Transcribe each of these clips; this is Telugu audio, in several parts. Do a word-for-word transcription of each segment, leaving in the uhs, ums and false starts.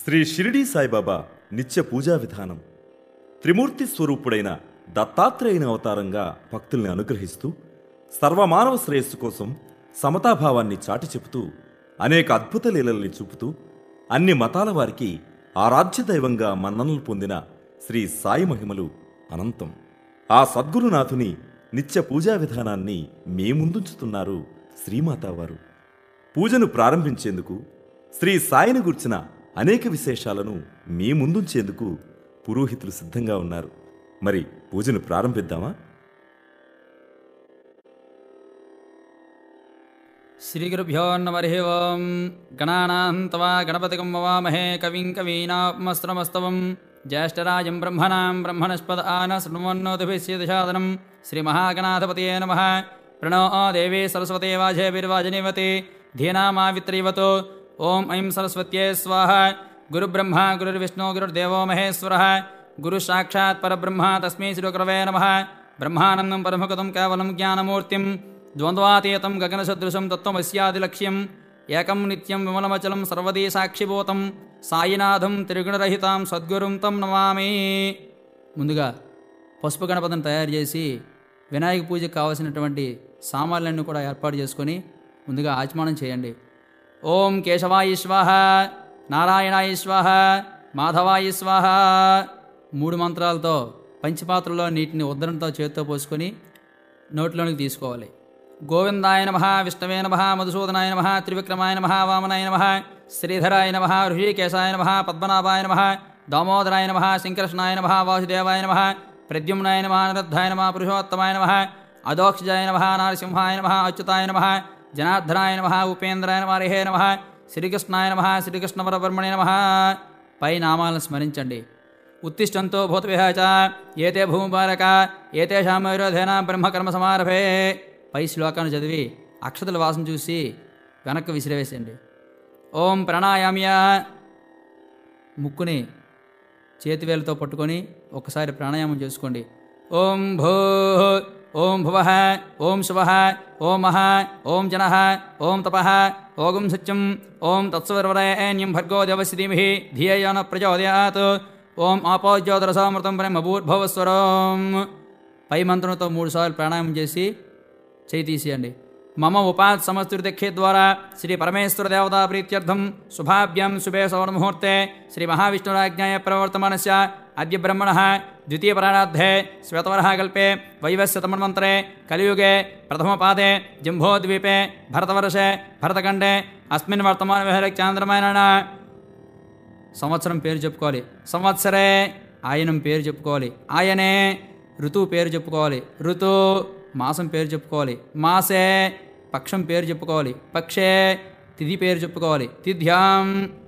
శ్రీ షిరిడీ సాయిబాబా నిత్య పూజా విధానం. త్రిమూర్తి స్వరూపుడైన దత్తాత్రేయుని అవతారంగా భక్తుల్ని అనుగ్రహిస్తూ సర్వమానవ శ్రేయస్సు కోసం సమతాభావాన్ని చాటి చెబుతూ అనేక అద్భుత లీలల్ని చూపుతూ అన్ని మతాల వారికి ఆరాధ్య దైవంగా మన్ననలు పొందిన శ్రీ సాయి మహిమలు అనంతం. ఆ సద్గురునాథుని నిత్య పూజా విధానాన్ని మీ ముందుంచుతున్నారు శ్రీమాతావారు. పూజను ప్రారంభించేందుకు శ్రీ సాయిని గుర్చిన అనేక విశేషాలను మీ ముందుంచేందుకు పురోహితులు సిద్ధంగా ఉన్నారు. మరి పూజను ప్రారంభిద్దామా? శ్రీ గురుభ్యో నమః. ఓం గణానాం త్వా గణపతిం వవామహే కవిం కవీనామస్త్రమస్తవం జ్యేష్ఠరాజం బ్రహ్మణాం బ్రహ్మణస్పద ఆన శృణ్వన్నోతిభిస్సిదశాదనం. శ్రీ మహాగణాధిపతయే నమః. ప్రణో దేవీ సరస్వతే వాజేభిర్వాజనేవతే ధీనామావిత్రీవతో. ఓం ఐం సరస్వత్యై స్వాహ. గురుబ్రహ్మ గురుర్విష్ణు గురుర్దేవో మహేశ్వరః. గురు సాక్షాత్ పరబ్రహ్మ తస్మై శ్రీ గురవే నమః. బ్రహ్మానందం పరమగతం కేవలం జ్ఞానమూర్తిం ద్వంద్వాతీతం గగనసదృశం తత్వమస్యాదిలక్ష్యం ఏకం నిత్యం విమలమచలం సర్వదీ సాక్షిభూతం సాయినాథం త్రిగుణరహితాం సద్గురుం తం నమామి. ముందుగా పసుపు గణపతిని తయారు చేసి వినాయక పూజకు కావలసినటువంటి సామాన్లన్నీ కూడా ఏర్పాటు చేసుకొని ముందుగా ఆచమనం చేయండి. ఓం కేశవాయ స్వాహ, నారాయణాయ స్వాహ, మాధవాయ స్వాహ. మూడు మంత్రాలతో పంచపాత్రలో నీటిని ఉద్దరణతో చేతితో పోసుకొని నోట్లోనికి తీసుకోవాలి. గోవిందాయ నమః, విష్ణవే నమః, మధుసూదనాయ నమః, త్రివిక్రమాయ నమః, వామనాయ నమః, శ్రీధరాయ నమః, ఋషికేశాయ నమః, పద్మనాభాయ నమః, దామోదరాయ నమః, శంకరష్ణాయ నమః, వాసుదేవాయ నమః, ప్రద్యుమ్నాయ నమః, నిరుద్ధాయ నమః, పురుషోత్తమాయ నమః, అదోక్షజాయ నమః, నరసింహాయ నమః, అచ్యుతాయ నమః, జనార్దనాయ నమః, ఉపేంద్రాయ నమః, హరే నమః, శ్రీకృష్ణాయ నమః, శ్రీకృష్ణ పరబ్రహ్మణే నమః. పై నామాలను స్మరించండి. ఉత్తిష్టంతో భూతవిహ చ ఏతే భూమిపాలక ఏతేషాం విరోధేన బ్రహ్మకర్మ సమారభే. పై శ్లోకాన్ని చదివి అక్షతల వాసన చూసి వెనక్కి విసిరివేసేయండి. ఓం ప్రాణాయామ్య. ముక్కుని చేతివేలతో పట్టుకొని ఒక్కసారి ప్రాణాయామం చేసుకోండి. ఓం భూ, ఓం భువః, ఓం శువః, ఓం మహ, ఓం జనః, ఓం తపః, ఓం సత్యం, ఓం తత్సవితుర్వరేణ్యం భర్గో దేవస్య ధీమహి ధియో యో నః ప్రచోదయాత్. ఓం ఆపోజ్యోతిరసామృతం బ్రహ్మభూర్భువస్వరం. పై మంత్రంతో మూడు సార్లు ప్రాణాయామం చేసి చేయి తీసేయండి. మమ ఉపాత్ సమస్తుతిక్షే ద్వారా శ్రీ పరమేశ్వర దేవతా ప్రీత్యర్థం శుభాభ్యాం శుభే సవర్ణముహూర్తే శ్రీ మహావిష్ణురాజ్ఞాయ ప్రవర్తమానస్య అద్య బ్రహ్మణః ద్వితీయ పరారాద్ధే శ్వేతవరః కల్పే వైవస్వతమన్వంతరే కలియుగే ప్రథమపాదే జంబోద్వీపే భరతవర్షే భరతఖండే అస్మిన్ వర్తమాన విహరక్ చాంద్రమాయణ. సంవత్సరం పేరు చెప్పుకోవాలి. సంవత్సరే. ఆయనం పేరు చెప్పుకోవాలి. ఆయనే. ఋతువు పేరు చెప్పుకోవాలి. ఋతు. మాసం పేరు చెప్పుకోవాలి. మాసే. పక్షం పేరు చెప్పుకోవాలి. పక్షే. తిథి పేరు చెప్పుకోవాలి. తిథ్యాం.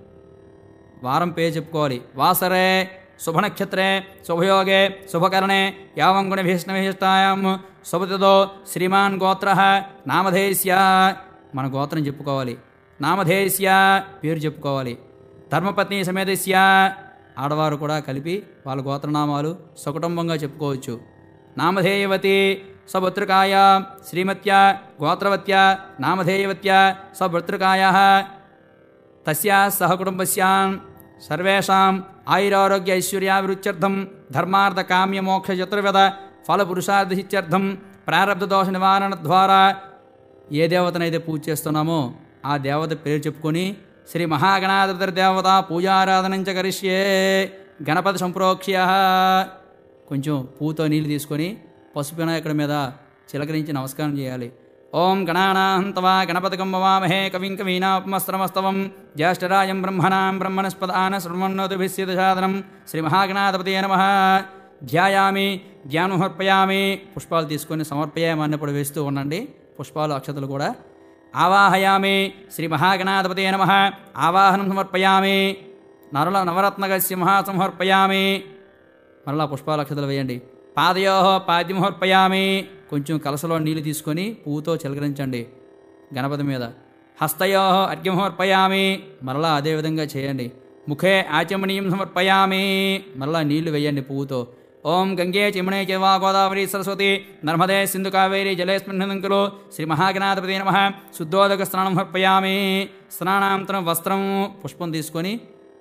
వారం పేరు చెప్పుకోవాలి. వాసరే. శుభనక్షత్రే శుభయోగే శుభకరణే యావం గుణ భీష్ణవిశిష్టాయాం శుభతిథో శ్రీమాన్ గోత్ర నామధేయస్య. మన గోత్రం చెప్పుకోవాలి. నామధేయస్య పేరు చెప్పుకోవాలి. ధర్మపత్ని సమేతస్య. ఆడవారు కూడా కలిపి వాళ్ళ గోత్రనామాలు సకుటుంబంగా చెప్పుకోవచ్చు. నామధేయవతి సభృతృకాయ శ్రీమత్య గోత్రవత్య నామధేయవత్య సభృతృకాయ తస్యా సహకుటుంబస్యాం సర్వేషాం ఆయురారోగ్య ఐశ్వర్యాభివృద్ధ్యర్థం ధర్మార్థ కామ్య మోక్ష చతుర్వేద ఫలపురుషార్థిత్యర్థం ప్రారబ్ధ దోష నివారణ ద్వారా ఏ దేవతనైతే పూజ చేస్తున్నామో ఆ దేవత పేరు చెప్పుకొని శ్రీ మహాగణాధిపతి దేవత పూజారాధనంచ కరిష్యే. గణపతి సంప్రోక్ష్య. కొంచెం పూతో నీళ్ళు తీసుకొని పసుపు వినాయకుడి మీద చిలకరించి నమస్కారం చేయాలి. ఓం గణానాం త్వా గణపతిం వవామహే కవిం కవీనామస్త్రమస్తవం జ్యేష్ఠరాజం బ్రహ్మణాం బ్రహ్మణస్పద ఆన శృణ్వన్నోతిభిస్సిదశాదనం. శ్రీ మహాగణాధిపతయే నమః. ధ్యాయామి జ్ఞానమర్పయామి. పుష్పాలు తీసుకొని సమర్పయామన్నప్పుడు వేస్తూ ఉండండి. పుష్పాలు అక్షతలు కూడా. ఆవాహయామి శ్రీ మహాగణాధిపతయే నమః. ఆవాహనం సమర్పయామి. నరల నవరత్నక సింహాసమర్పయామి. మరలా పుష్పాలు అక్షతలు వేయండి. పాదయో పాద్యమర్పయామి. కొంచెం కలసలో నీళ్లు తీసుకొని పువ్వుతో చిలకరించండి గణపతి మీద. హస్తయో అర్ఘ్యమర్పయామి. మరలా అదేవిధంగా చేయండి. ముఖే ఆచమనీయం సమర్పయామి. మరలా నీళ్లు వేయండి పువ్వుతో. ఓం గంగే చిమణే చైవ గోదావరి సరస్వతి నర్మదే సింధు కావేరి జలేస్మిన్నంకులు శ్రీ మహాగణాధిపతి నమః. శుద్ధోదక స్నానం సమర్పయామి. స్నానాంతరం వస్త్రం పుష్పం తీసుకొని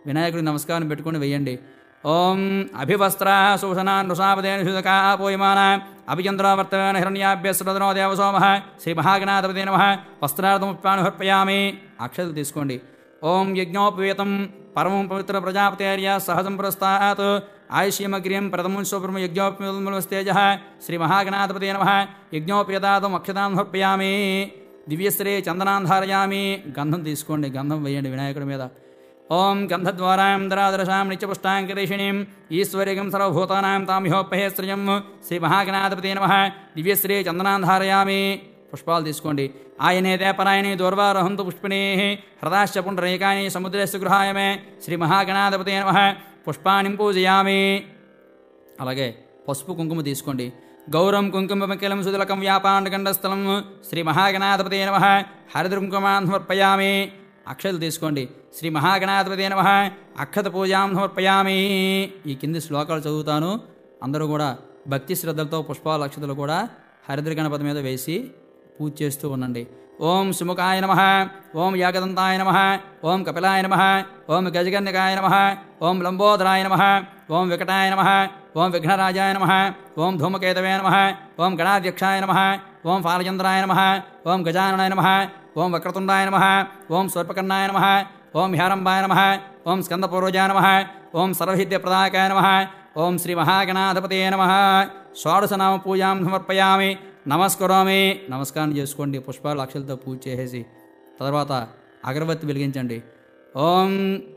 వినాయకుడికి నమస్కారం పెట్టుకొని వేయండి. ఓం అభివస్త్ర శోషణ నృషాపదేన శుధకా పోయమాన అభిచంద్రావర్తన హిరణ్యాభ్యస్రదనో దేవసోమ శ్రీ మహాగణాధిపతే నమః. వస్త్రార్థముప్యానుహర్పయామి. అక్షతలు తీసుకోండి. ఓం యజ్ఞోపవేతం పరమం పవిత్ర ప్రజాపతేర్య సహజం పురస్తాత్ ఆయుష్యమగ్ర్యం ప్రథమం శుభ్రమ యజ్ఞోపేతేజ శ్రీ మహాగణాధిపతే నమః. యజ్ఞోపేతాతం అక్షతాం సమర్పయామి. దివ్యశ్రీ చందనాన్ ధారయామి. గంధం తీసుకోండి, గంధం వేయండి వినాయకుడి మీద. ఓం గంధద్వారాం దరాదరశాం నిత్యపుష్టాంకరేషిణీం ఈశ్వర్యగం సర్వభూతానాం తామిహోపహేశ్రయం శ్రీ మహాగణాధిపతే నమః. దివ్యశ్రీ చందనాన్ ధారయామి. పుష్పాలు తీసుకోండి. ఆయనేతే పరాయణి దూర్వారహంతు పుష్పిణీ హ్రదాశ్చ పుండరీకాని సముద్రేశ్వ గృహాయ మే శ్రీ మహాగణాధిపతే నమః. పుష్పాణిం పూజయామి. అలాగే పసుపు కుంకుమ తీసుకోండి. గౌరం కుంకుమకిలం సుదలకం వ్యాపాండకండస్థలం శ్రీ మహాగణాధిపతే నమః. హరిద్రకుంకుమాన్ సమర్పయామి. అక్షతలు తీసుకోండి. శ్రీ మహాగణాధిపతే నమః. అక్షత పూజాం సమర్పయామి. ఈ కింది శ్లోకాలు చదువుతాను. అందరూ కూడా భక్తి శ్రద్ధలతో పుష్పాల అక్షతలు కూడా హరిద్ర గణపతి మీద వేసి పూజ చేస్తూ ఉండండి. ఓం సుముఖాయ నమః. ఓం యాగదంతాయ నమః. ఓం కపిలాయ నమః. ఓం గజగన్యకాయ నమః. ఓం లంబోదరాయ నమః. ఓం వికటాయ నమః. ఓం విఘ్నరాజాయ నమః. ఓం ధూమకేతవే నమః. ఓం గణాధ్యక్షాయ నమః. ఓం ఫాలచంద్రాయ నమః. ఓం గజాననాయ నమః. ఓం వక్రతుండాయ నమః. ఓం స్వర్పకర్ణాయ నమః. ఓం హ్యారంబాయ నమః. ఓం స్కందపూర్వజాయ నమః. ఓం సర్వహిద్యప్రదాయకాయ నమః. ఓం శ్రీ మహాగణాధిపతే నమః. షోడశనామ పూజాం సమర్పయామి. నమస్కరోమి. నమస్కారం చేసుకోండి. పుష్పాలు అక్షలతో పూజ చేసేసి తర్వాత అగరబత్తి వెలిగించండి. ఓం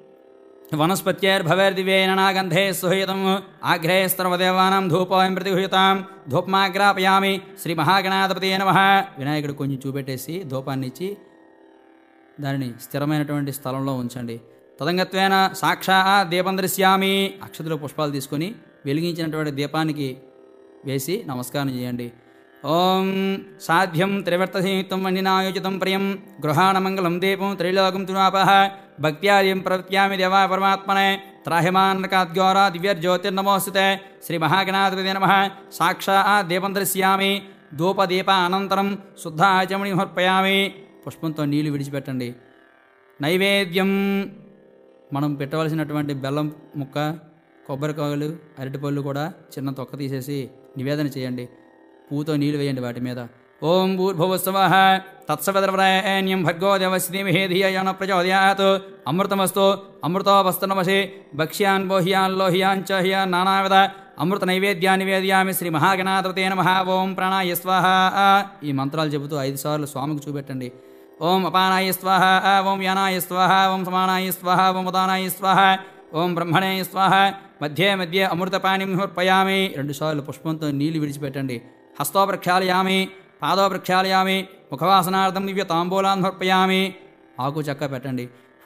వనస్పత్యైర్భవేర్దివ్యేననాగంధే సుహేతం ఆగ్రే సర్వదేవానాం ధూపోయం ప్రతిహుయతాం ధూపమాగ్రాపయామి. శ్రీ మహాగణాధిపతే నమః. వినాయకుడు కొంచెం చూపెట్టేసి ధూపాన్ని ఇచ్చి దానిని స్థిరమైనటువంటి స్థలంలో ఉంచండి. తదంగత్వేన సాక్షాత్ దీపం దృశ్యామి. అక్షతలు పుష్పాలు తీసుకొని వెలిగించినటువంటి దీపానికి వేసి నమస్కారం చేయండి. ఓం సాధ్యం త్రివర్తసంయుక్తం వండినాయోచితం ప్రియం గృహాణమంగళం దీపం త్రైలోకం తునాపః భక్త్యాదిం ప్రవృత్యామి దేవా పరమాత్మనే త్రాహిమాన్నకాద్గౌరా దివ్యర్జ్యోతిర్నమోస్తుతే. శ్రీ మహాగణాధిపతే నమః. సాక్షాత్ దీపం దృశ్యామి. ధూపదీప అనంతరం శుద్ధ ఆచమణి సమర్పయామి. పుష్పంతో నీళ్లు విడిచిపెట్టండి. నైవేద్యం మనం పెట్టవలసినటువంటి బెల్లం ముక్క, కొబ్బరికాయలు, అరటిపళ్ళు కూడా చిన్న తొక్క తీసేసి నివేదన చేయండి. పూతో నీళ్లు వేయండి వాటి మీద. ఓం భూర్భువస్సవః తత్సవితుర్వరేణ్యం భర్గో దేవస్య ధీమహి ధియో యో నః ప్రచోదయాత్. అమృతమస్తు అమృతోపస్తనమసి భక్ష్యాన్ బోహ్యాన్ లోహ్యాన్ చ హ్యాన్ నానావిధ అమృత నైవేద్యాన్ని నివేదయామి. శ్రీ మహాగణాధిపతే నమః. ఓం ప్రాణాయ స్వాహ. ఈ మంత్రాలు చెబుతూ ఐదు సార్లు స్వామికి చూపెట్టండి. ఓం అపానాయ స్వాహ. ఓం యానాయ స్వాహ. ఓం సమానాయ స్వాహ. ఓం ఉదానాయ స్వాహ. ఓం బ్రహ్మణే స్వాహ. మధ్యే మధ్యే అమృతపానిం సమర్పయామి. రెండుసార్లు పుష్పంతో నీళ్లు విడిచిపెట్టండి. హస్తో ప్రక్షాళయామి. పాదో ప్రక్షాళయామి. ముఖవాసనార్థం దివ్య తాంబూలాన్ సమర్పయామి. ఆకు చెక్క పెట్టండి.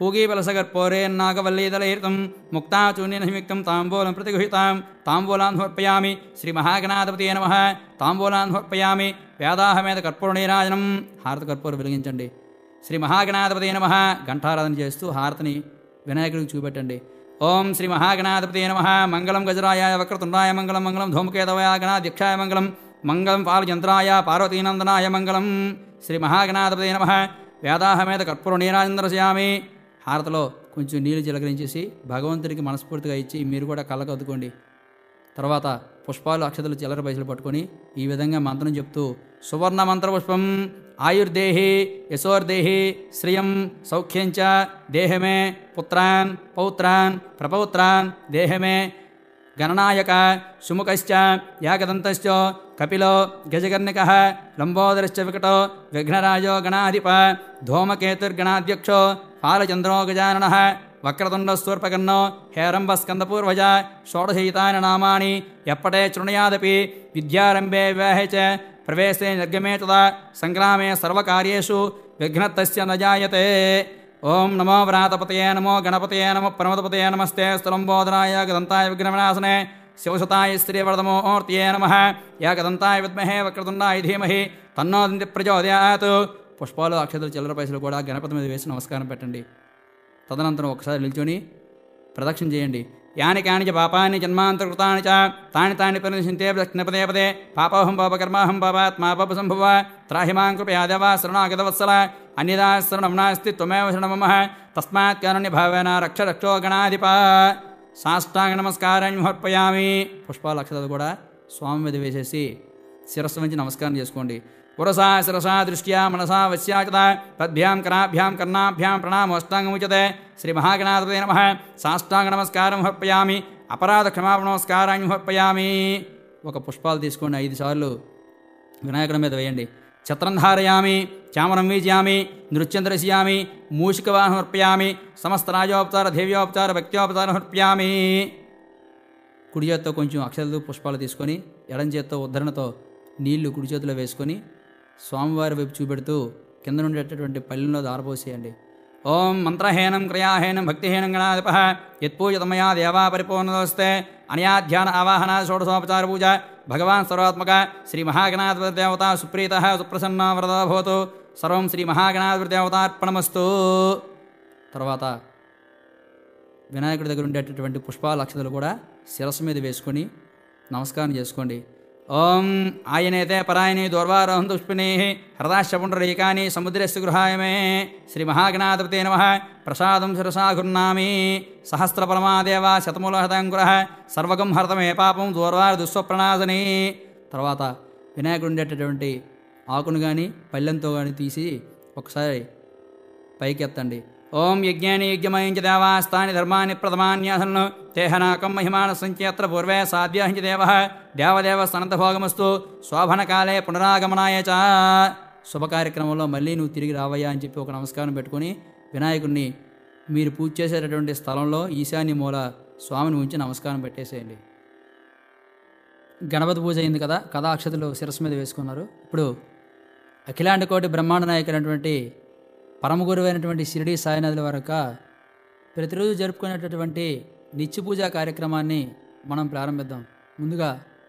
పూగీబలసగర్పోరేన్నాగవల్లీదలైర్తం ముక్తాచూన్యనిమిక్తం తాంబూలం ప్రతిగృహీతాం తాంబూలాన్ సమర్పయామి. శ్రీ మహాగణాధిపతే నమః. తాంబూలాన్ సమర్పయామి. వేదాహమేద కర్పూర నీరాజనం. హారత కర్పూరం వెలిగించండి. శ్రీ మహాగణాధిపతే నమః. ఘంటారాధన చేస్తూ హారతిని వినాయకుడికి చూపెట్టండి. ఓం శ్రీ మహాగణాధిపతే నమః. మంగళం గజరాయాయ వక్రతుండాయ మంగళం. మంగళం ధూమకేతవయ గణాధ్యక్షాయ మంగళం. మంగళం పాలచంద్రాయ పార్వతీనందనాయ మంగళం. శ్రీ మహాగణాధిపతే నమః. వేదాహమేద కర్పూర నీరాజందరశయామి. హారతిలో కొంచెం నీళ్ళు చిలకరించేసి భగవంతుడికి మనస్ఫూర్తిగా ఇచ్చి మీరు కూడా కళ్ళకద్దుకోండి. తర్వాత పుష్పాలు అక్షతలు చిల్లర పైసలు పట్టుకొని ఈ విధంగా మంత్రం చెప్తూ సువర్ణ మంత్రపుష్పం ఆయుర్దేహి యశోర్దేహి శ్రియం సౌఖ్యంచ దేహమే పుత్రాన్ పౌత్రాన్ ప్రపౌత్రాన్ దేహమే గణనాయక సుముఖశ్చ యాగదంతశ్చ కపిలో గజకర్ణికః లంబోదరశ్చ వికటో విఘ్నరాజో గణాధిప ధూమకేతుర్గణాధ్యక్షో ఫాలచంద్రో గజాననః వక్రతుండస్తూర్పకర్ణో హేరంబస్కందపూర్వజ షోడశైతాని నామాని ఎప్పటే శృణుయాదపి విద్యారంభే వివాహే చ ప్రవేశే నిర్గమే తదా సంగ్రామే సర్వకార్యేషు విఘ్నతస్య న జాయతే. ఓం నమో వ్రాతపతయే నమో గణపతయే నమో ప్రమదపతయే నమస్తే స్థలంబోధనాయ గదంతాయ విఘ్నవినాశనే శివసుతాయ శ్రీవర్ధమూర్తయే నమః. యాగదంతాయ విద్మహే వక్రతుండాయ ధీమహి తన్నో దంతి ప్రచోదయాత్. పుష్పాలు అక్షతలు చిల్లర పైసలు కూడా గణపతి మీద వేసి నమస్కారం పెట్టండి. తదనంతరం ఒకసారి నిల్చొని ప్రదక్షిణ చేయండి. యాని కాని చ పాపాని జన్మాంతర్కృతాని చ తాని తాని పరినిశంతే దక్షిణ పదే పదే పాపోహం పాపకర్మాహం పాపాత్మా పాప సంభవ త్రాహి మాం కృపయా దేవ శరణాగతవత్సల అన్యదా శరణం నాస్తి త్వమేవ శరణం మమ తస్మాత్ కారుణ్య భావేన రక్ష రక్షో గణాధిప. సాష్టాంగ నమస్కారాన్ని సమర్పయామి. పుష్పాల అక్షతలు కూడా స్వామి మీద వేసేసి శిరస్సు నుంచి నమస్కారం చేసుకోండి. పురసా శిరసా దృష్ట్యా మనసా వశ్యాచత తద్భ్యాం కరాభ్యాం కర్ణాభ్యాం ప్రణామోష్టాంగముచ్యతే. శ్రీ మహాగణాధిపతే నమః. సాష్టాంగ నమస్కారం సమర్పయామి. అపరాధ క్షమాపణ నమస్కారాన్ని సమర్పయామి. ఒక పుష్పాలు తీసుకొని ఐదు సార్లు వినాయకుడి మీద వేయండి. ఛత్రం ధారయామి, చామరం వీజయామి, నృత్యం దర్శయామి, మూషికవాహనం సమర్పయామి, సమస్త రాజోపచార దేవ్యోపచార భక్త్యోపచారం సమర్పయామి. కుడి చేత్తో కొంచెం అక్షతలు పుష్పాలు తీసుకొని ఎడం చేత్తో ఉద్ధరణతో నీళ్లు కుడి చేతిలో వేసుకొని స్వామివారి వైపు చూపెడుతూ కింద ఉండేటటువంటి పల్లెల్లో దారపోసేయండి. ఓం మంత్రహీనం క్రియాహీనం భక్తిహీనం గణాధిప యత్పూజతమయా దేవా పరిపూర్ణదోస్తే అనయా ధ్యాన ఆవాహన షోడశోపచార పూజ భగవాన్ సర్వాత్మక శ్రీ మహాగణాధిపతి దేవత సుప్రీత సుప్రసన్న వరద భవతు. సర్వం శ్రీ మహాగణాధిపతి దేవతార్పణమస్తు. తర్వాత వినాయకుడి దగ్గర ఉండేటటువంటి పుష్పాల అక్షతలు కూడా శిరస్సు మీద వేసుకొని నమస్కారం చేసుకోండి. ఓం ఆయనేతే పరాయణి దూర్వారోహం దుష్పిణీ హృదాశపుండరీకాని సముద్రస్సు గృహాయమే. శ్రీ మహాగణాధిపతే నమః. ప్రసాదం శిరసా గుర్నామి సహస్రపరమాదేవ శతమూలహతంకుర సర్వగం హరతమే పాపం దూర్వార దుస్వప్రణాశని. తర్వాత వినాయకుడు ఉండేటటువంటి ఆకును కానీ పళ్ళెంతో కానీ తీసి ఒకసారి పైకెత్తండి. ఓం యజ్ఞాని యజ్ఞమయం చ దేవాస్తాని ధర్మాన్ని ప్రథమాన్యాసను తేహనాకం మహిమాన సంచేత్ర పూర్వే సాధ్యాహంచ దేవ దేవదేవ సనంతభోగమస్తు శోభనకాలే పునరాగమనాయ చ. శుభకార్యక్రమంలో మళ్ళీ నువ్వు తిరిగి రావయ్యా అని చెప్పి ఒక నమస్కారం పెట్టుకొని వినాయకుడిని మీరు పూజ చేసేటటువంటి స్థలంలో ఈశాన్య మూల స్వామిని ఉంచి నమస్కారం పెట్టేసేయండి. గణపతి పూజ అయింది కదా, కథా అక్షతలు శిరస్సు మీద వేసుకున్నారు. ఇప్పుడు అఖిలాండ కోటి బ్రహ్మాండ నాయకుడైనటువంటి పరమగురువైనటువంటి షిరిడి సాయినాథుల వరక ప్రతిరోజు జరుపుకునేటటువంటి నిత్య పూజా కార్యక్రమాన్ని మనం ప్రారంభిద్దాం. ముందుగా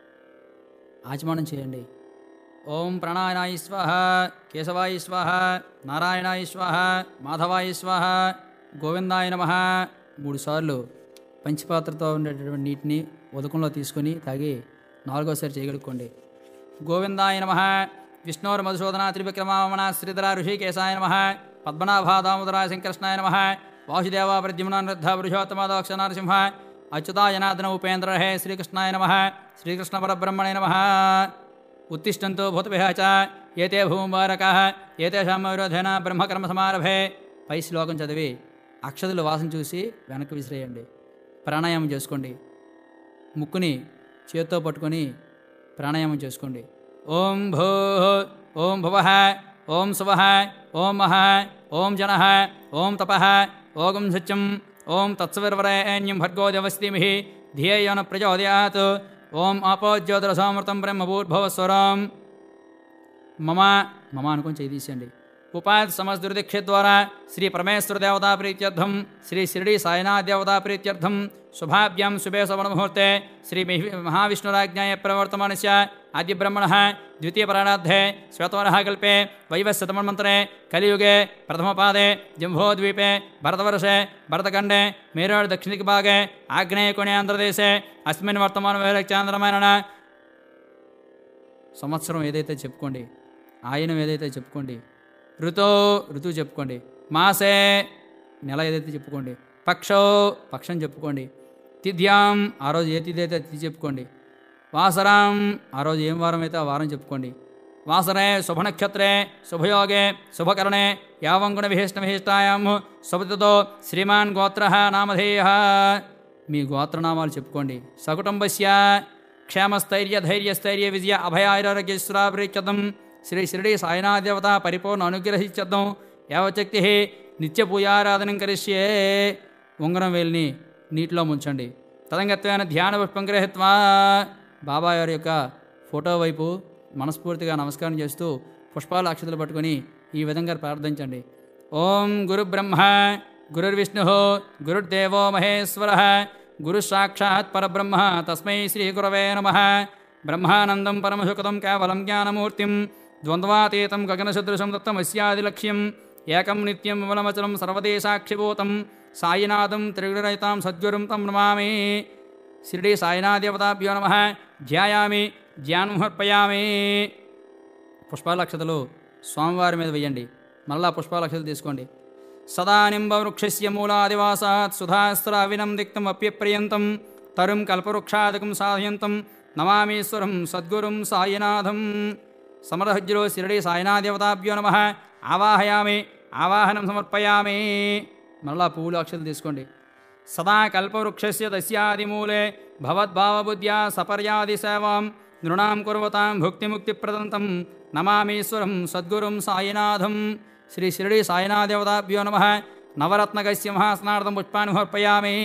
ఆచమనం చేయండి. ఓం ప్రణాయనాయ స్వాహ, కేశవాయ స్వాహ, నారాయణాయ స్వాహ, మాధవాయ స్వాహ, గోవిందాయ నమః. మూడు సార్లు పంచపాత్రతో ఉండేటటువంటి నీటిని ఉదకంలో తీసుకొని తాగి నాలుగోసారి చేయగలుక్కోండి. గోవిందాయ నమః. విష్ణోర్ మధుసూదన త్రివిక్రమావమన శ్రీధర ఋషికేశాయ నమః. పద్మనాభా దామోదర శంకరష్ణాయ నమః. వాసుదేవ ప్రద్యుమ్నానృద్ధ పురుషోత్తమదోక్ష నరసింహ అచ్యుతా జనార్దన ఉపేంద్ర హే శ్రీకృష్ణాయ నమః. శ్రీకృష్ణ పరబ్రహ్మణే నమః. ఉత్తిష్టంతో భూతభ్యః చ ఏతే భూముబారకాః ఏతేషాం విరోధేన బ్రహ్మకర్మ సమారభే. పై శ్లోకం చదివి అక్షతలు వాసన చూసి వెనక్కి విసిరేయండి. ప్రాణాయామం చేసుకోండి. ముక్కుని చేత్తో పట్టుకొని ప్రాణాయామం చేసుకోండి. ఓం భూ ఓం భువః ఓం శువః ఓం మహ ఓం జనః ఓం తపః ఓం సత్యం ఓం తత్సవిర్వరేణ్యం భర్గో దేవస్థిమహి ధియేయో న ప్రచోదయాత్. ఓం ఆపో జ్యోతిరసామృతం బ్రహ్మభూర్భువస్వరం. మమ మమ అనుకొని చేయి తీసేయండి. ఉపాధి సమస్దుర్దిక్ష ద్వారా శ్రీ పరమేశ్వర దేవతా ప్రీత్యర్థం శ్రీ షిరిడి సాయినాథ్ దేవతా ప్రీత్యర్థం శుభాభ్యాం శుభే సవర్ణముహూర్తే శ్రీ మహావిష్ణురాజ్ఞాయ ప్రవర్తమానస్య ఆద్య బ్రహ్మణః ద్వితీయ పరాణార్థే శ్వేతవరః కల్పే వైవస్వతమన్వంతరే కలియుగే ప్రథమపాదే జంబోద్వీపే భరతవర్షే భరతఖండే మేరోడ్ దక్షిణదిగ్భాగే ఆగ్నేయకోణే ఆంధ్రదేశే అస్మిన్ వర్తమాన వైరక్చాంద్రమాయణ. సంవత్సరం ఏదైతే చెప్పుకోండి, ఆయనం ఏదైతే చెప్పుకోండి, ఋతో ఋతువు చెప్పుకోండి, మాసే నెల ఏదైతే చెప్పుకోండి, పక్షో పక్షం చెప్పుకోండి, తిథ్యాం ఆ రోజు ఏ తిథి అయితే తిథి చెప్పుకోండి, వాసరాం ఆ రోజు ఏం వారం అయితే ఆ వారం చెప్పుకోండి, వాసరే శుభనక్షత్రే శుభయోగే శుభకరణే యావంగుణ విశిష్ట విశిష్టాయాం శుభతితో శ్రీమాన్ గోత్ర నామధేయ. మీ గోత్రనామాలు చెప్పుకోండి. సకుటుంబస్య క్షేమస్థైర్య ధైర్యస్థైర్య విజయ అభయారోగ్యశ్రాప్రీత్యర్థం శ్రీ షిరిడి సాయినాథ్ దేవత పరిపూర్ణ అనుగ్రహించద్దం. యావశక్తి నిత్య పూజారాధనం కరిష్యే. ఉంగరం వేలిని నీటిలో ముంచండి. తదంగత్వేన ధ్యాన పుష్పం గ్రహిత్వా బాబావారి యొక్క ఫోటో వైపు మనస్ఫూర్తిగా నమస్కారం చేస్తూ పుష్పాల అక్షతలు పట్టుకొని ఈ విధంగా ప్రార్థించండి. ఓం గురు బ్రహ్మ గురుర్విష్ణు గురుర్దేవో మహేశ్వర గురు సాక్షాత్ పరబ్రహ్మ తస్మై శ్రీ గురవే నమః. బ్రహ్మానందం పరమసుఖదం కేవలం జ్ఞానమూర్తిం ద్వంద్వాతీతం గగనసదృశం దత్తమస్యాదిలక్ష్యం ఏకం నిత్యం విమలమచలం సర్వదేశాక్షిభూతం సాయినాథం త్రిగుణరహితాం సద్గురుం తం నమామి. షిరిడి సాయినాథదేవతాభ్యో నమః. ధ్యాయామి, ధ్యానం సమర్పయామి. పుష్పాలక్షతలు స్వామివారి మీద వేయండి. మళ్ళా పుష్పాలక్షతలు తీసుకోండి. సదా నింబవృక్షస్య మూలాదివాసాత్ సుధాస్రావినం దిక్తం అప్యప్రియంతం తరుం కల్పవృక్షాదికం సాధయంతం నమామీశ్వరం సద్గురుం సాయినాథం. సమరహజ్జులో షిరిడి సాయినాథదేవతాభ్యో నమః. ఆవాహయామి, ఆవాహనం సమర్పయామి. మళ్ళా పువ్వులు అక్షతలు తీసుకోండి. సదా కల్పవృక్షస్య తస్యాదిమూలే భవద్భావబుద్ధ్యా సపర్యాది సేవాం నృణాం కుర్వతాం భుక్తిముక్తిప్రదంతం నమామీశ్వరం సద్గురుం సాయినాథం. శ్రీ షిరిడి సాయినాథదేవతాభ్యో నమః. నవరత్నకస్య మహాస్నార్థం పుష్పాన్ని సమర్పయామి.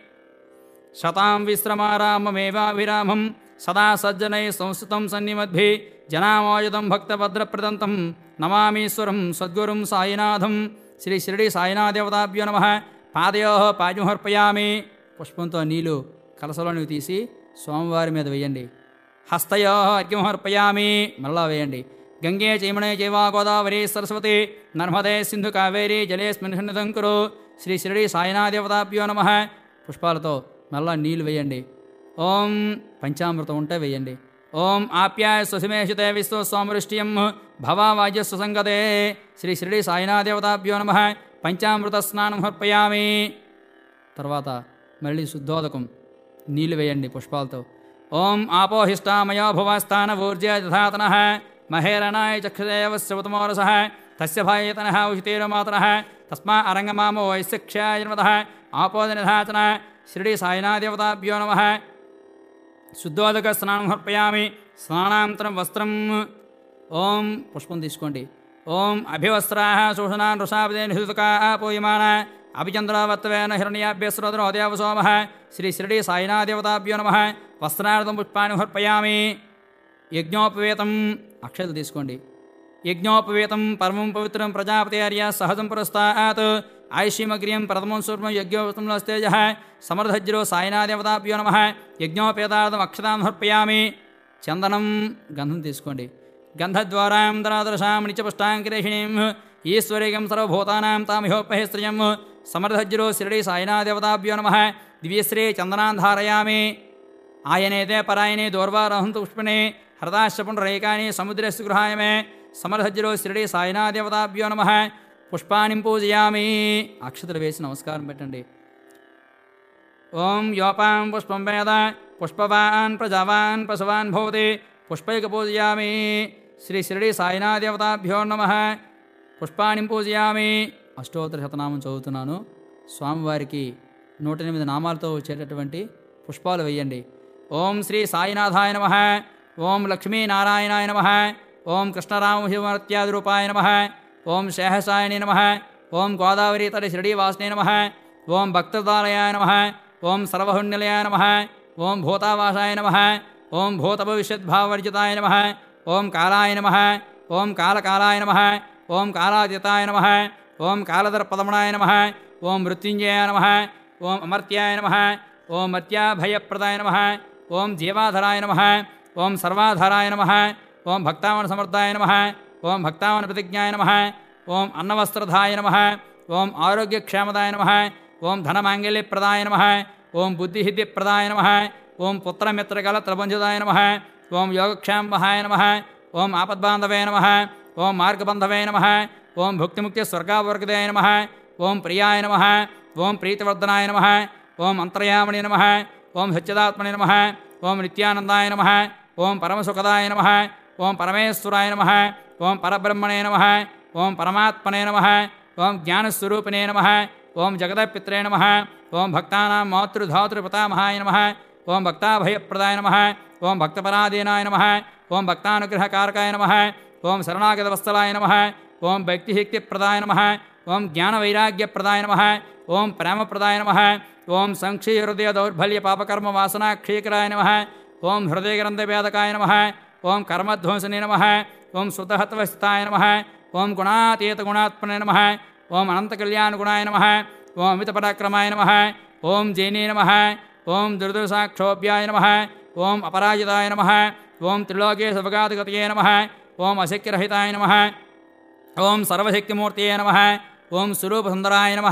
శతాం విశ్రమారామమేవాభిరామం సదా సజ్జనై సంస్థితం సన్నిమద్భి జనామాయుధం భక్తభద్రప్రదంతం నమామీశ్వరం సద్గురుం సాయినాథం. శ్రీ షిరిడి సాయినాథదేవతాభ్యో నమః. పాదయో పాద్యం సమర్పయామి. పుష్పంతో నీళ్లు కలసలోనికి తీసి స్వామివారి మీద వేయండి. హస్తయో అర్ఘ్యం సమర్పయామి. మళ్ళా వేయండి. గంగే చైమణే చైవా గోదావరి సరస్వతి నర్మదే సింధు కావేరి జలేస్మిన్ సన్నిధం కురు. శ్రీ షిరిడి సాయినాథదేవతాభ్యో నమః. పుష్పాలతో మళ్ళా నీళ్లు వేయండి. ఓం పంచామృతం ఉంటే వేయండి. ఓం ఆప్యాయ సుసిమేషితే విశ్వస్వామృష్ట్యం భవావాజ్యస్వ సంగతే. శ్రీ షిరిడి సాయినాథదేవతాభ్యో నమః. పంచామృత స్నానం సమర్పయామి. తర్వాత మళ్ళీ శుద్ధోదకం నీళ్లు వేయండి పుష్పాలతో. ఓం ఆపోహిష్టామయో భువస్థాన ఊర్జే దధాతనః మహేరణాయ చక్షుదేవ శ్రవతమోరసః తస్య భాయతనః ఉషితేరమాతనః తస్మా అరంగమామో వైశిక్ష్యాయన్మతః ఆపోదనిధాచన. షిరిడి సాయినాథదేవతాభ్యో నమః. శుద్ధోదక స్నానం సమర్పయామి. స్నానాంతరం వస్త్రం. ఓం పుష్పం తీసుకోండి. ఓం అభివస్త్రాః శోషణాన్ రుషాపదే నిహృతకాః పూయమాన అభిచంద్రావత్వేన హిరణ్యాభ్యస్రోదరోదయావ సోమః. శ్రీ షిరిడి సాయినాథదేవతాభ్యో నమః. వస్త్రార్థం పుష్పాన్ని సమర్పయామి. యజ్ఞోపవేతం అక్షతలు తీసుకోండి. యజ్ఞోపవేతం పరమం పవిత్రం ప్రజాపతేర్య సహజం పురస్తాత్ ఆయుష్యమగ్రియం ప్రథమం సూర్మం యజ్ఞోపతంలో తేజ సమర్థజ్జులో సాయినాథదేవతాభ్యో నమః. యజ్ఞోపేతార్థం అక్షతాం సమర్పయామి. చందనం గంధం తీసుకోండి. గంధద్వారాం దరాదర్శాం నిత్యపుష్టాంకిరేషిణీం ఈశ్వరీయం సర్వభూతానాం తామిహోపహే స్త్రియం సమర్థజ్జులో షిరిడి సాయినాథదేవతాభ్యో నమః. దివ్యశ్రీ చందనాన్ ధారయామి. ఆయనేతే పరాయణే దౌర్వారహంతు పుష్పణే హరదాశ్చపుండరైకాని సముద్రస్సు గృహాయ మే. సమర్థజ్జులో షిరిడి సాయినాథదేవతాభ్యో నమః. పుష్పాన్ని పూజయామి. అక్షతలు వేసి నమస్కారం పెట్టండి. ఓం యోపాం పుష్పం వేద పుష్పవాన్ ప్రజావాన్ పశువాన్ భవతి పుష్పైక పూజయామి. శ్రీ షిరిడి సాయినాథదేవతాభ్యో నమః. పుష్పాన్ని పూజయామి. అష్టోత్తర శతనామం చదువుతున్నాను. స్వామివారికి నూట ఎనిమిది నామాలతో వచ్చేటటువంటి పుష్పాలు వేయండి. ఓం శ్రీ సాయినాథాయ నమః. ఓం లక్ష్మీనారాయణాయ నమః. ఓం కృష్ణరామశివమర్త్యాది రూపాయ నమః. ఓం శేషసాయని నమః. ఓం గోదావరి తట షిరిడీవాసినే నమః. ఓం భక్తదాలయాయ నమః. ఓం సర్వహుణ్యలయాయ నమః. ఓం భూతావాసాయ నమః. ఓం భూతభవిష్యద్భావవర్జితాయ నమః. ఓం కాలాయ నమః. ఓం కాలకాలాయ నమః. ఓం కాలాతీతాయ నమః. ఓం కాలదర్పదమణాయ నమః. ఓం మృత్యుంజయాయ నమః. ఓం అమర్త్యాయ నమః. ఓం మర్త్యాభయప్రదాయ నమః. ఓం జీవాధరాయ నమః. ఓం సర్వాధారాయ నమః. ఓం భక్తావన సమర్థాయ నమః. ఓం భక్తావన ప్రతిజ్ఞాయ నమః. ఓం అన్నవస్త్రధాయ నమః. ఓం ఆరోగ్యక్షేమదాయ నమః. ఓం ధనమాంగల్యప్రదాయ నమః. ఓం బుద్ధిసిద్ధిప్రదాయ నమః. ఓం పుత్రమిత్రకలత్రబంధుదాయ నమః. ఓం యోగక్షేమహాయ నమః. ఓం ఆపద్బాంధవే నమః. ఓం మార్గబంధవే నమః. ఓం భుక్తిముక్తి స్వర్గావర్గదాయ నమః. ఓం ప్రియాయ నమః. ఓం ప్రీతివర్ధనాయ నమః. ఓం అంతర్యామణి నమః. ఓం సత్యదాత్మని నమః. ఓం నిత్యానందాయ నమః. ఓం పరమసుఖదాయ నమః. ఓం పరమేశ్వరాయ నమః. ఓం పరబ్రహ్మణే నమః. ఓం పరమాత్మనే నమః. ఓం జ్ఞానస్వరూపిణే నమః. ఓం జగదపిత్రే నమః. ఓం భక్తానాం మాతృధాతృపితామహాయ నమః. ఓం భక్తాభయప్రదాయ నమః. ఓం భక్తపరాధీనాయ నమః. ఓం భక్తానుగ్రహకారకాయ నమః. ఓం శరణాగతవత్సలాయ నమః. ఓం భక్తిశక్తిప్రదాయ నమః. ఓం జ్ఞానవైరాగ్యప్రదాయ నమః. ఓం ప్రేమప్రదాయ నమః. ఓం సంక్షీహృదయ దౌర్బల్య పాపకర్మ వాసనాక్షీకరాయ నమః. ఓం హృదయగ్రంథభేదకాయ నమః. ఓం కర్మధ్వంసనే నమః. ఓం శృతహత్వస్థాయ నమః. ఓం గుణాతీత గుణాత్మనే నమః. ఓం అనంతకళ్యాణ గుణాయ నమః. ఓం అమితపరాక్రమాయ నమః. ఓం జైనే నమః. ఓం దుర్దుసాక్షోభ్యాయ నమః. ఓం అపరాజితాయ నమః. ఓం త్రిలోకేశవగాతగతయే నమః. ఓం అశక్యరహితాయ నమః. ఓం సర్వశక్తిమూర్తయే నమః. ఓం స్వరూపసుందరాయ నమః.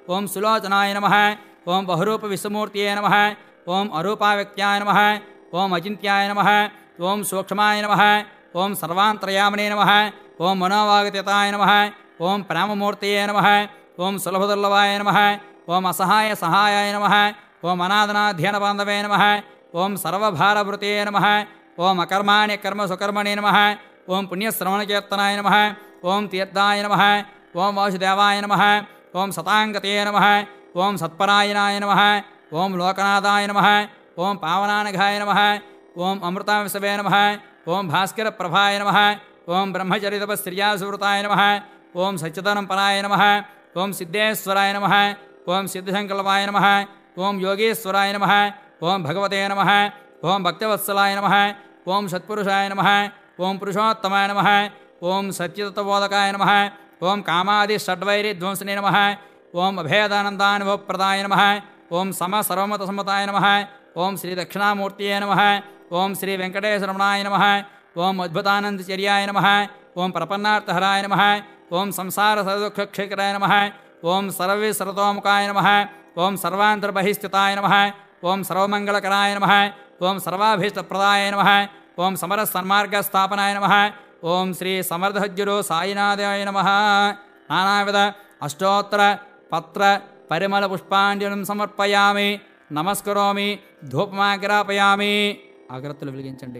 ఓం సులోచనాయ నమః ఓం బహురూప విశ్వమూర్తియే నమః ఓం అరూపావ్యక్త్యాయ నమః ఓం అచింత్యాయ నమః ఓం సూక్ష్మాయ నమః ఓం సర్వాంతర్యామినే నమః ఓం మనోవాగతితాయ నమః ఓం ప్రేమమూర్తియే నమః ఓం సులభదుర్లభాయ నమః ఓం అసహాయ సహాయాయ నమః ఓం అనాథనాధ్యన బాంధవే నమః ఓం సర్వభారభృతయే నమః ఓం అకర్మాణి కర్మ సుకర్మణే నమః ఓం పుణ్యశ్రవణకీర్తనాయ నమః ఓం తీర్థాయ నమః ఓం వాసుదేవాయ నమః ఓం సతాంగతయే నమః ఓం సత్పరాయణాయ నమః ఓం లోకనాథాయ నమః ఓం పావనానఘాయ నమః ఓం అమృతాంశవే నమః ఓం భాస్కర ప్రభాయ నమః ఓం బ్రహ్మచరితపస్త్రియాసువృతాయ నమః ఓం సచ్చిదానం పరాయ నమః ఓం సిద్ధేశ్వరాయ నమః ఓం సిద్ధసంకల్పాయ నమః ఓం యోగేశ్వరాయ నమః ఓం భగవతే నమః ఓం భక్తవత్సలాయ నమః ఓం సత్పురుషాయ నమః ఓం పురుషోత్తమాయ నమః ఓం సత్యతత్వబోధకాయ నమః ఓం కామాది షడ్వైరిధ్వంసనే నమః ఓం అభేదానందానుభవప్రదాయ నమః ఓం సమ సర్వమత సమ్మతాయ నమః ఓం శ్రీ దక్షిణామూర్తియే నమః ఓం శ్రీ వెంకటేశ్వరమణాయ నమః ఓం అద్భుతానందచర్యాయ నమః ఓం ప్రపన్నార్థహరాయ నమః ఓం సంసార సదుఃఖక్షేకరాయ నమః ఓం సర్వవిసర్వతోముఖాయ నమః ఓం సర్వాంతర్బహిస్థితాయ నమః ఓం సర్వమంగళకరాయ నమః ఓం సర్వాభీష్టప్రదాయ నమః ఓం సమరసన్మార్గస్థాపనాయ నమః ఓం శ్రీ సమర్థజ్జురు సాయినాథాయ నమః నానావిధ అష్టోత్తర పత్ర పరిమళ పుష్పాంజలిం సమర్పయామి నమస్కరోమి ధూపమాగ్రాపయామి. అగరత్తులు వెలిగించండి.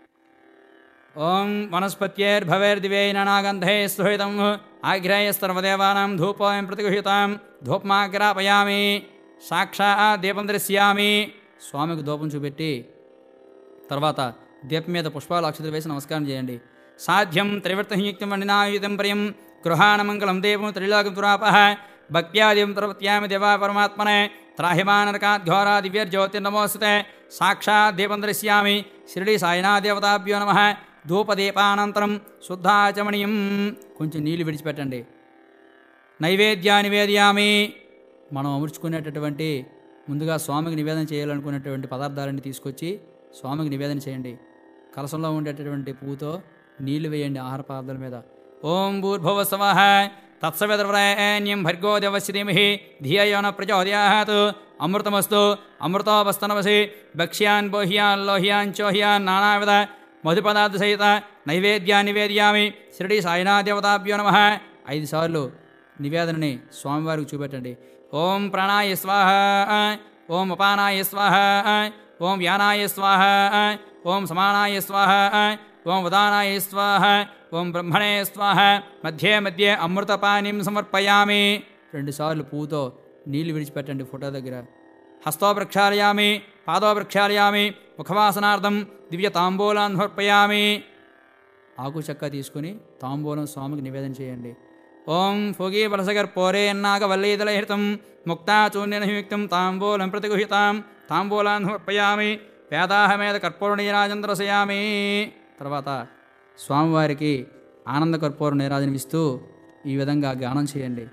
ఓం వనస్పత్యేర్భవేర్దివై నానాగంధై సుహితం ఆగ్రహయస్తర్వదేవానాం ధూపోయం ప్రతిగృహీతాం ధూపమాగ్రాపయామి. సాక్షాత్ దీపం దృశ్యామి. స్వామికి ధూపం చూపెట్టి తర్వాత దీపం మీద పుష్పాలు అక్షతలు వేసి నమస్కారం చేయండి. సాధ్యం త్రివర్తయుక్తం వండినాయుతం ప్రియం గృహాణమంగళం దేవం త్రిలోకం దురాపహ భక్త్యాదిం ప్రవత్యామి దేవా పరమాత్మనే త్రాహిమానరకాద్ఘోరా దివ్యజ్యోతిర్నమోస్తుతే. సాక్షాత్ దీపం దృశ్యామి. షిరిడి సాయినాథదేవతాభ్యో నమః. ధూపదీపానంతరం శుద్ధాచమణీయం. కొంచెం నీళ్లు విడిచిపెట్టండి. నైవేద్యా నివేదయామి. మనం అమర్చుకునేటటువంటి ముందుగా స్వామికి నివేదన చేయాలనుకునేటువంటి పదార్థాలన్నీ తీసుకొచ్చి స్వామికి నివేదన చేయండి. కలసంలో ఉండేటటువంటి పువ్వుతో నీళ్లు వేయండి ఆహార పదార్థాల మీద. ఓం భూర్భువస్సవః తత్సవితుర్వరేణ్యం భర్గో దేవస్య ధీమహి ధియో నః ప్రచోదయాత్. అమృతమస్తు అమృతోపస్తనవసి భక్ష్యాన్ బోహ్యాన్ లోహ్యాన్ చోహ్యాన్ నానావిధ మధుపదార్థ సహిత నైవేద్యా నివేదయామి. షిరిడి సాయినాథదేవతాభ్యో నమః. ఐదు సార్లు నివేదనని స్వామివారికి చూపెట్టండి. ఓం ప్రాణాయ స్వాహ. ఓం అపానాయ స్వాహ. ఓం వ్యానాయ స్వాహ. ఓం సమానాయ స్వాహ. ఓం ఉదానాయ స్వాహ. ఓం బ్రహ్మణే స్వాహ. మధ్యే మధ్యే అమృతపానీం సమర్పయామి. రెండుసార్లు పువ్వుతో నీళ్లు విడిచిపెట్టండి ఫోటో దగ్గర. హస్తో ప్రక్షాళయామి. పాదో ప్రక్షాళయామి. ముఖవాసనార్థం దివ్య తాంబూలాన్ని సమర్పయామి. ఆకు చెక్క తీసుకుని తాంబూలం స్వామికి నివేదన చేయండి. ఓం ఫోగీ వలసగర్పోరేన్నాగవల్లీదలహితం ముక్తాచూర్ణయుక్తం తాంబూలం ప్రతిగృహీతాం తాంబూలాన్ని సమర్పయామి. వేదాహమేద కర్పూర నీరాజంద్రసయామి. తర్వాత స్వామివారికి ఆనంద కర్పూర నీరాజనమిస్తూ ఈ విధంగా గానం చేయండి.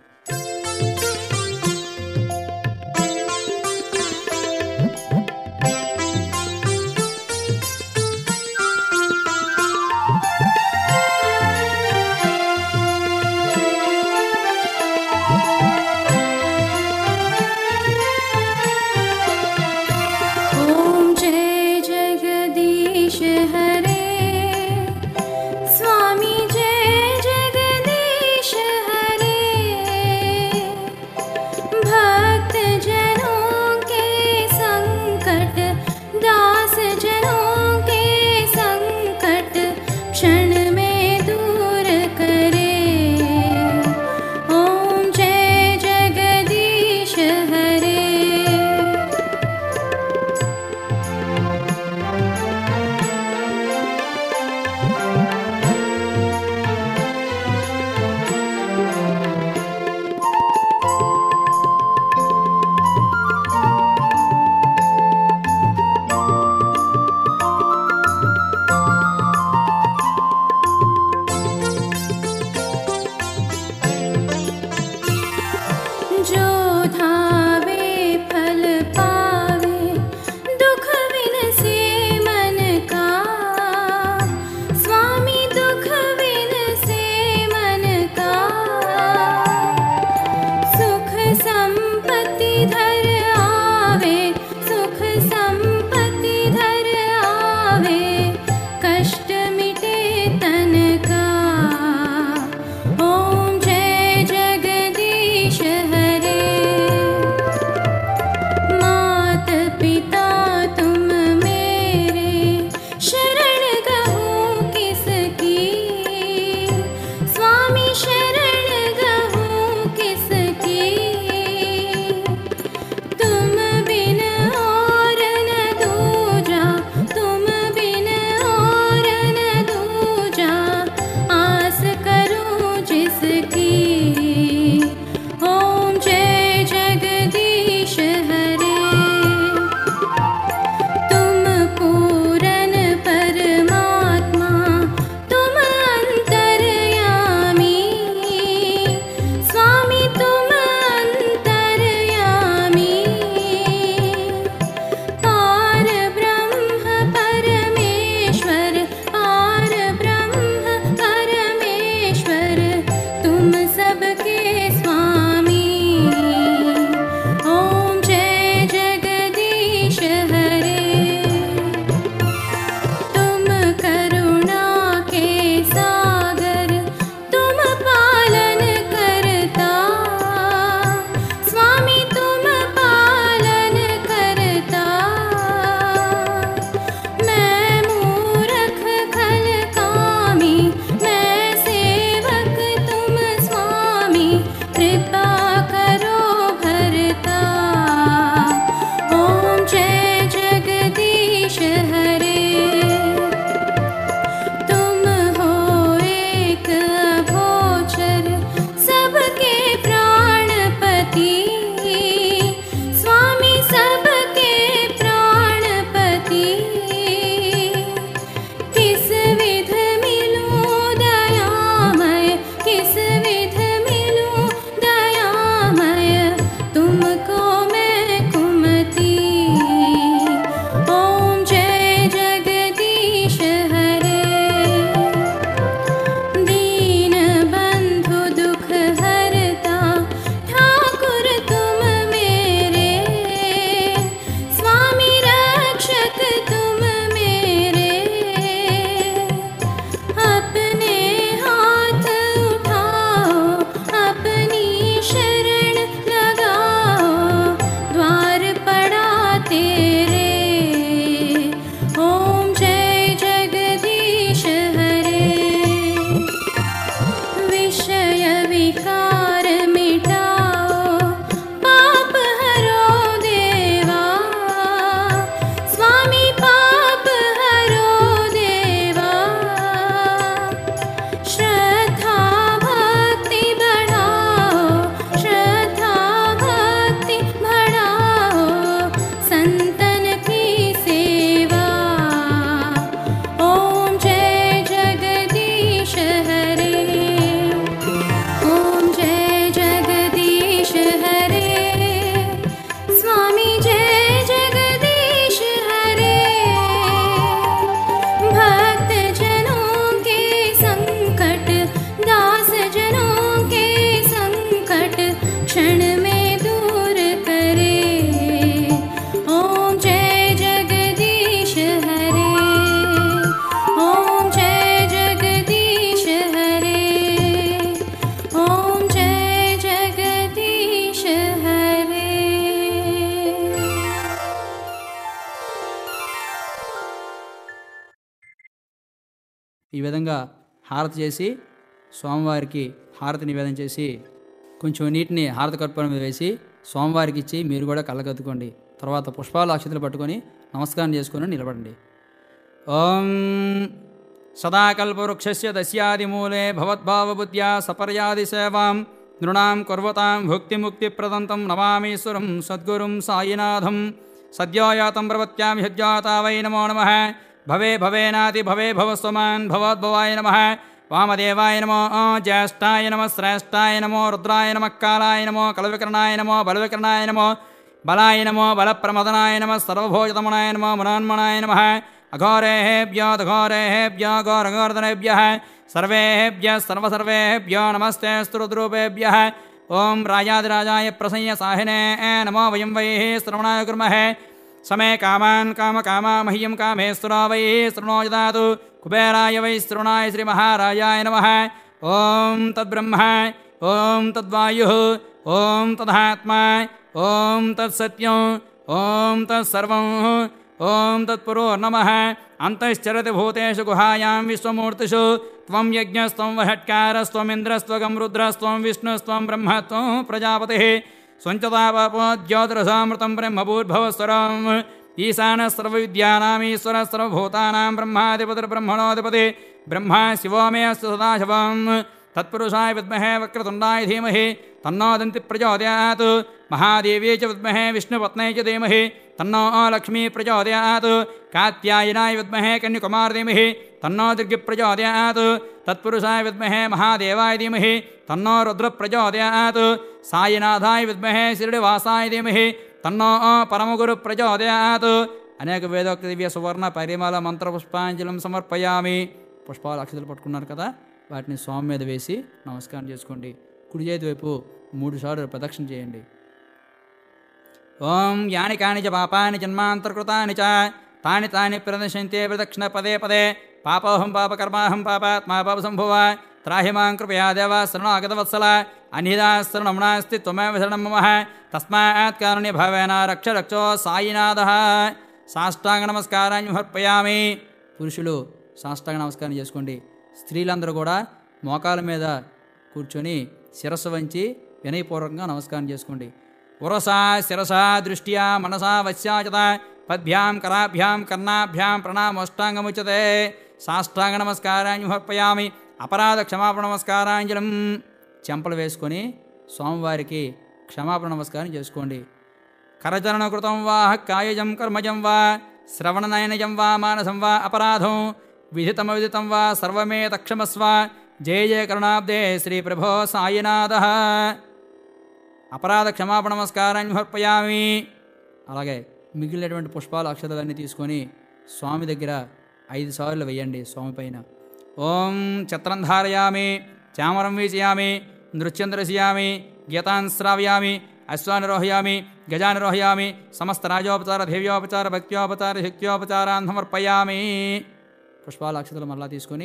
ఈ విధంగా హారతి చేసి స్వామివారికి హారతి నివేదన చేసి కొంచెం నీటిని హారతి కర్పూరం మీద వేసి స్వామివారికి ఇచ్చి మీరు కూడా కళ్ళకద్దుకోండి. తర్వాత పుష్పాలు అక్షతలు పట్టుకొని నమస్కారం చేసుకొని నిలబడండి. ఓం సదాకల్పవృక్షస్య దస్యాదిమూలే భవద్భావబుద్ధ్యా సపర్యాది సేవాం నృణాం కుర్వతాం భుక్తిముక్తిప్రదంతం నమామీశ్వరం సద్గురుం సాయినాథం. సద్యోయాతం ప్రవత్యాం హ్యజ్జాతా వై నమో నమః. భవే భవేనాతి భవే భవస్వమాన్ భవద్భవాయ నమః. వామదేవాయ నమో జ్యేష్ఠాయ నమః శ్రేష్ఠాయ నమో రుద్రాయ నమః కాలాయ నమో కలవికరణాయ నమో బలవికరణాయ నమో బలాయ నమో బలప్రమదనాయ నమః సర్వభోజతమనాయ నమో మునాన్మనాయ నమః. అఘోరేభ్యో దఘోరేభ్యో ఘోరఘోరధనేభ్యః సర్వేభ్యः సర్వసర్వేభ్యో నమస్తే స్తురుద్రూపేభ్యः. ఓం రాజాదిరాజాయ ప్రసయ్య సాహినే నమో వయం వై శ్రవణాయ కుర్మహే. సమే కామాన్ కామకామా మహ్యం కామేశ్వరా వై శృణో దదాతు. కుబేరాయ వై శ్రవణాయ శ్రీమహారాజాయ నమః. ఓం తద్బ్రహ్మ ఓం తద్వాయుః ఓం తదాత్మా ఓం తత్సత్యం ఓం తత్సర్వం ఓం తత్పురో నమః. అంతశ్చరతి భూతేషు గుహాయాం విశ్వమూర్తిషు త్వం యజ్ఞస్త్వం వహట్కారస్త్వమింద్రస్త్వగం రుద్రస్త్వం విష్ణుస్త్వం బ్రహ్మత్వం ప్రజాపతిః. స్వంచతాపో జ్యోతిరసామృతం బ్రహ్మభూర్భవస్వరం. ఈశానः సర్వవిద్యానామీశ్వరः సర్వభూతానాం బ్రహ్మాధిపతిర్బ్రహ్మణోధిపతి. బ్రహ్మ శివో మే అస్తు సదాశివం. తత్పురుషాయ విద్మహే వక్రతుండాయ ధీమహి తన్నో దంతి ప్రచోదయాత్. మహాదేవ్యై చ విద్మహే విష్ణుపత్న్యై చ ధీమహి తన్నో లక్ష్మీ ప్రచోదయాత్. కాత్యాయనాయ విద్మహే కన్యకుమార్ ధీమహి తన్నో దుర్గి ప్రచోదయాత్. తత్పురుషాయ విద్మహే మహాదేవాయ ధీమహి తన్నో రుద్ర ప్రచోదయాత్. సాయినాథాయ విద్మహే శిరిడివాసాయ ధీమహి తన్నో పరమగురు ప్రచోదయాత్. అనేక వేదోక్త దివ్య సువర్ణ పరిమళ మంత్ర పుష్పాంజలం సమర్పయామి. పుష్పాలు అక్షతలు పట్టుకున్నారు కదా, వాటిని స్వామి మీద వేసి నమస్కారం చేసుకోండి. కుడి చేతి వైపు మూడు సార్లు ప్రదక్షిణ చేయండి. ఓం యాని కాని చ పాపాని జన్మాంతర్కృతాని చ తాని తాని ప్రదర్శంతే ప్రదక్షిణ పదే పదే. పాపోహం పాపకర్మాహం పాపాత్మా పాప సంభవ. త్రాహిమాం కృపయా దేవ శరణాగతవత్సల. అన్యదా శరణం నాస్తి త్వమేవ శరణం మమ. తస్మాత్ కారుణ్య భావేన రక్ష రక్షో సాయినాథః. సాష్టాంగ నమస్కారాన్ని సమర్పయామి. పురుషులు సాష్టాంగ నమస్కారం చేసుకోండి. స్త్రీలందరూ కూడా మోకాల మీద కూర్చొని శిరస్సు వంచి వినయపూర్వకంగా నమస్కారం చేసుకోండి. ఉరసా శిరసా దృష్ట్యా మనసా వశ్యాచత పద్భ్యాం కరాభ్యాం కర్ణాభ్యాం ప్రణామోష్టాంగముచ్యతే. సాష్టాంగ నమస్కారాన్ని సమర్పయామి. అపరాధ క్షమాపణ నమస్కారాంజలం. చెంపలు వేసుకొని స్వామివారికి క్షమాపణ నమస్కారం చేసుకోండి. కరచరణ కృతం వా కాయజం కర్మజం వా శ్రవణనయనజం వా మానసం వా అపరాధం విదితం విదితం వా సర్వమే తక్షమస్వ. జయ జయ కరుణాబ్దే శ్రీ ప్రభో సాయినాథః. అపరాధ క్షమాపణ నమస్కారాన్ని సమర్పయామి. అలాగే మిగిలినటువంటి పుష్పాలు అక్షతలన్నీ తీసుకొని స్వామి దగ్గర ఐదు సార్లు వేయండి స్వామి పైన. ఓం ఛత్రం ధారయామి చామరం వీచయామి నృత్యం దర్శయామి గీతాన్ శ్రావయామి అశ్వానిరోహయామి గజానిరోహయామి సమస్త రాజోపచార దేవ్యోపచార భక్త్యోపచార శక్త్యోపచారాన్ సమర్పయామి. పుష్పాల అక్షతలు మరలా తీసుకొని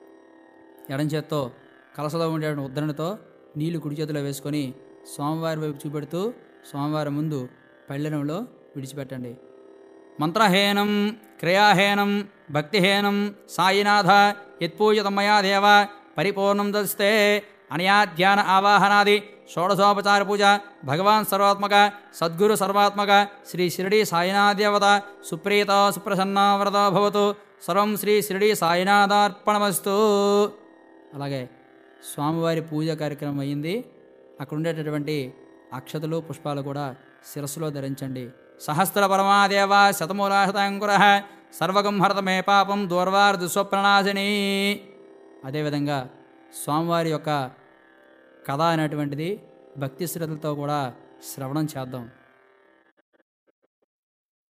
ఎడం చేత్తో కలసలో ఉండే ఉద్ధరణతో నీళ్లు కుడి చేతిలో వేసుకొని స్వామివారి వైపు చూపెడుతూ స్వామివారి ముందు పళ్ళెనంలో విడిచిపెట్టండి. మంత్రహీనం క్రియాహీనం భక్తిహీనం సాయినాథ యత్పూజితం మయా దేవ పరిపూర్ణం దస్తే. అనయా ధ్యాన ఆవాహనాది షోడశోపచార పూజ భగవాన్ సర్వాత్మక సద్గురు సర్వాత్మక శ్రీ షిరిడి సాయినాథదేవత సుప్రీత సుప్రసన్న వ్రత భవతు. సర్వం శ్రీ షిరిడి సాయినాథార్పణమస్తు. అలాగే స్వామివారి పూజ కార్యక్రమం అయ్యింది. అక్కడ ఉండేటటువంటి అక్షతలు పుష్పాలు కూడా శిరస్సులో ధరించండి. సహస్ర పరమాదేవ శతమూలాశతాంకుర సర్వగం హరత మే పాపం దూర్వార్ దుస్వప్రణాశిని. అదేవిధంగా స్వామివారి యొక్క కథ అనేటువంటిది భక్తి శ్రద్ధలతో కూడా శ్రవణం చేద్దాం.